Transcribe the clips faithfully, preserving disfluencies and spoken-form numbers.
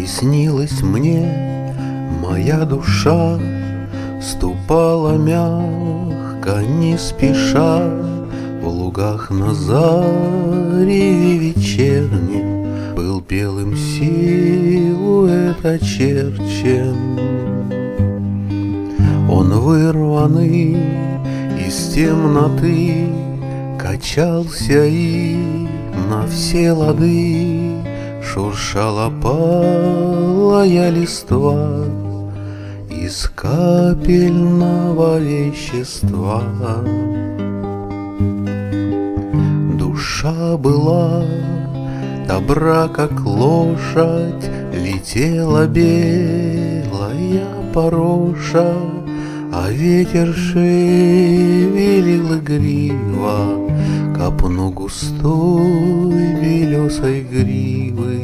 И снилась мне моя душа, ступала мягко, не спеша, в лугах на заре вечернем был белым силуэт очерчен. Он вырванный из темноты качался и на все лады шуршала палая листва из капельного вещества. Душа была добра, как лошадь, летела белая пороша, а ветер шевелил игриво копну густой белесой гривы.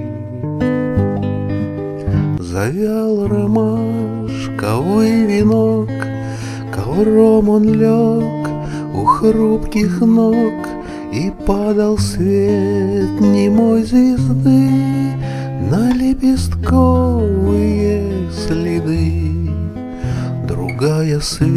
Завял ромашковый венок, ковром он лег у хрупких ног, и падал свет немой звезды на лепестковые следы. Другая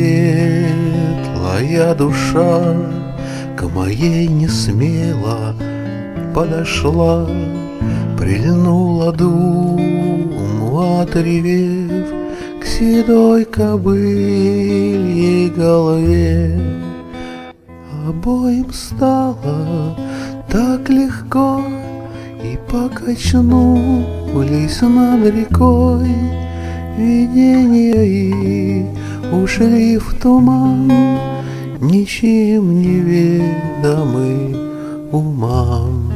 светлая душа к моей не смело подошла, прильнула думу, отревев к седой кобыльей голове. Обоим стало так легко, и покачнулись над рекой видения, и ушли в туман, ничем неведомый умам.